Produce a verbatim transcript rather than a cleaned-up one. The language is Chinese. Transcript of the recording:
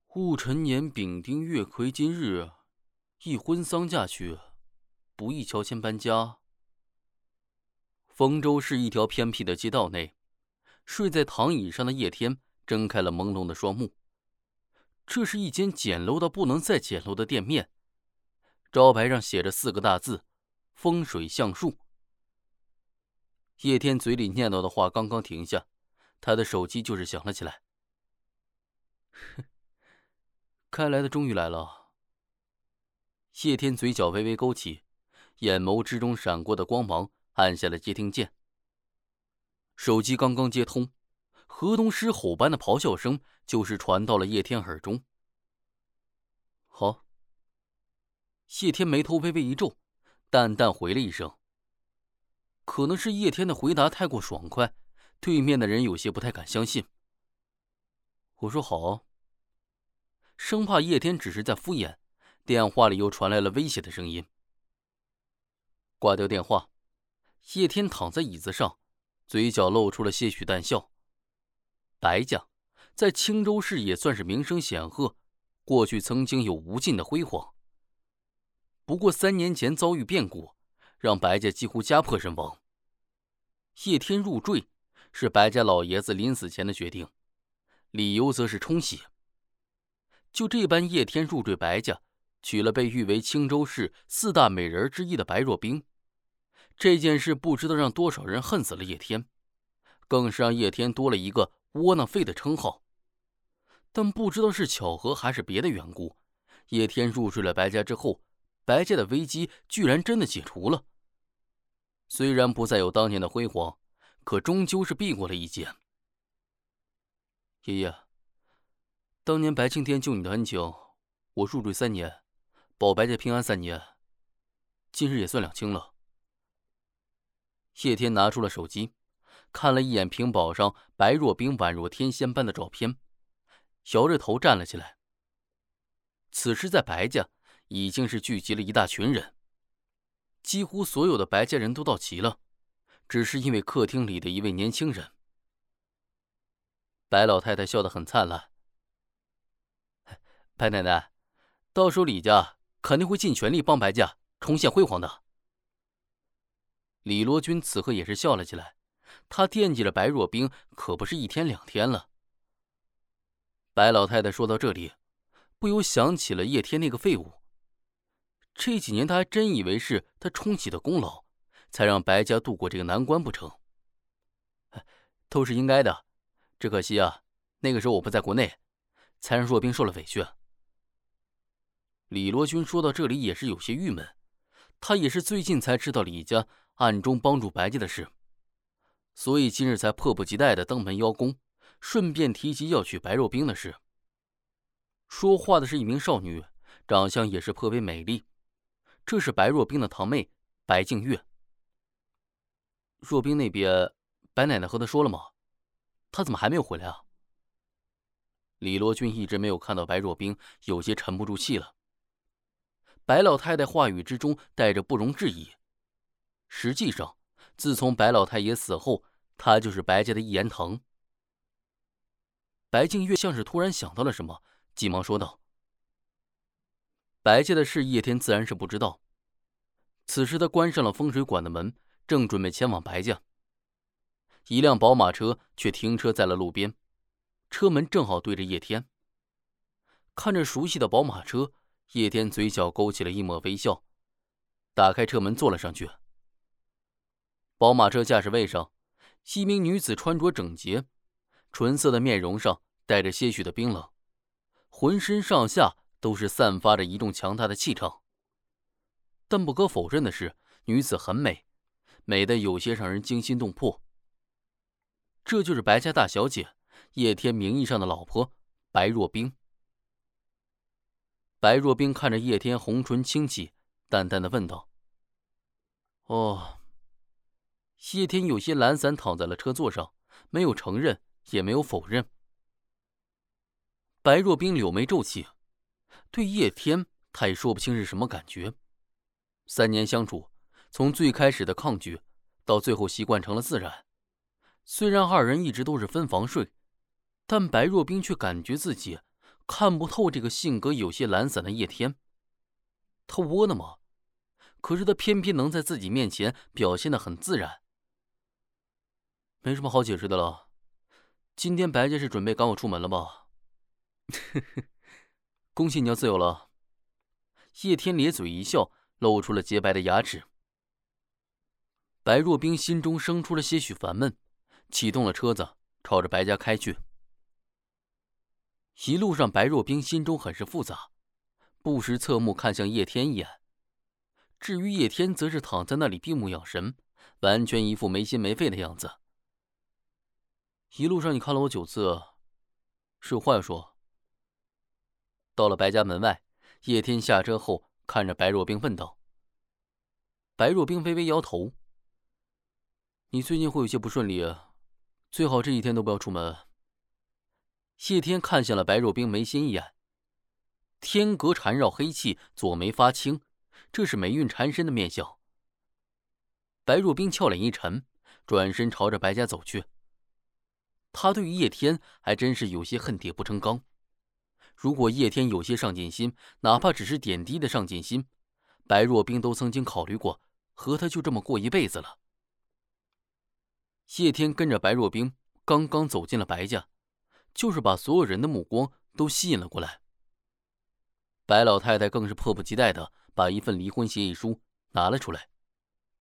戊辰年丙丁月癸金日，一婚丧嫁去，不宜乔迁搬家。丰州市一条偏僻的街道内，睡在躺椅上的叶天睁开了朦胧的双目。这是一间简陋到不能再简陋的店面，招牌上写着四个大字：风水橡树。叶天嘴里念叨的话刚刚停下，他的手机就是响了起来。该来的终于来了。叶天嘴角微微勾起，眼眸之中闪过的光芒按下了接听键。手机刚刚接通，河东狮吼般的咆哮声就是传到了叶天耳中。好。叶天眉头微微一皱，淡淡回了一声。可能是叶天的回答太过爽快，对面的人有些不太敢相信。我说好。生怕叶天只是在敷衍，电话里又传来了威胁的声音。挂掉电话，叶天躺在椅子上，嘴角露出了些许淡笑。白家在青州市也算是名声显赫，过去曾经有无尽的辉煌。不过三年前遭遇变故，让白家几乎家破人亡。叶天入赘是白家老爷子临死前的决定，理由则是冲喜。就这般，叶天入赘白家，娶了被誉为青州市四大美人之一的白若冰。这件事不知道让多少人恨死了叶天，更是让叶天多了一个窝囊废的称号。但不知道是巧合还是别的缘故，叶天入赘了白家之后，白家的危机居然真的解除了。虽然不再有当年的辉煌，可终究是避过了一劫。爷爷，当年白青天救你的恩情，我入赘三年，保白家平安三年，今日也算两清了。叶天拿出了手机，看了一眼屏保上白若冰宛若天仙般的照片，摇着头站了起来。此时在白家已经是聚集了一大群人，几乎所有的白家人都到齐了，只是因为客厅里的一位年轻人。白老太太笑得很灿烂。白奶奶，到时候李家肯定会尽全力帮白家重现辉煌的。李罗军此刻也是笑了起来，他惦记着白若冰可不是一天两天了。白老太太说到这里，不由想起了叶天那个废物。这几年他还真以为是他冲喜的功劳，才让白家度过这个难关不成？都是应该的，只可惜啊，那个时候我不在国内，才让若冰受了委屈。李罗军说到这里也是有些郁闷，他也是最近才知道李家暗中帮助白家的事，所以今日才迫不及待地登门邀功，顺便提及要娶白若冰的事。说话的是一名少女，长相也是颇为美丽，这是白若冰的堂妹白静月。若冰那边白奶奶和她说了吗？她怎么还没有回来啊？李罗军一直没有看到白若冰，有些沉不住气了。白老太太话语之中带着不容置疑。实际上，自从白老太爷死后，她就是白家的一言堂。白静月像是突然想到了什么，急忙说道：白家的事叶天自然是不知道。此时他关上了风水馆的门，正准备前往白家。一辆宝马车却停车在了路边，车门正好对着叶天。看着熟悉的宝马车，叶天嘴角勾起了一抹微笑，打开车门坐了上去。宝马车驾驶位上，一名女子穿着整洁，纯色的面容上带着些许的冰冷，浑身上下都是散发着一种强大的气场。但不可否认的是，女子很美，美得有些让人惊心动魄。这就是白家大小姐叶天名义上的老婆白若冰。白若冰看着叶天红唇轻启，淡淡的问道：哦。叶天有些懒散躺在了车座上，没有承认也没有否认。白若冰柳眉皱起，对叶天他也说不清是什么感觉。三年相处，从最开始的抗拒到最后习惯成了自然。虽然二人一直都是分房睡，但白若冰却感觉自己看不透这个性格有些懒散的叶天。他窝囊吗？可是他偏偏能在自己面前表现得很自然。没什么好解释的了，今天白家是准备赶我出门了吧？恭喜你要自由了。叶天咧嘴一笑，露出了洁白的牙齿。白若冰心中生出了些许烦闷，启动了车子，朝着白家开去。一路上，白若冰心中很是复杂，不时侧目看向叶天一眼。至于叶天，则是躺在那里闭目养神，完全一副没心没肺的样子。一路上你看了我九次，是有话要说。到了白家门外，叶天下车后看着白若冰问道。白若冰微微摇头。你最近会有些不顺利啊，最好这几天都不要出门。叶天看向了白若冰眉心一眼，天格缠绕黑气，左眉发青，这是霉运缠身的面相。白若冰俏脸一沉，转身朝着白家走去。他对于叶天还真是有些恨铁不成钢。如果叶天有些上进心，哪怕只是点滴的上进心，白若冰都曾经考虑过和他就这么过一辈子了。叶天跟着白若冰刚刚走进了白家，就是把所有人的目光都吸引了过来。白老太太更是迫不及待地把一份离婚协议书拿了出来。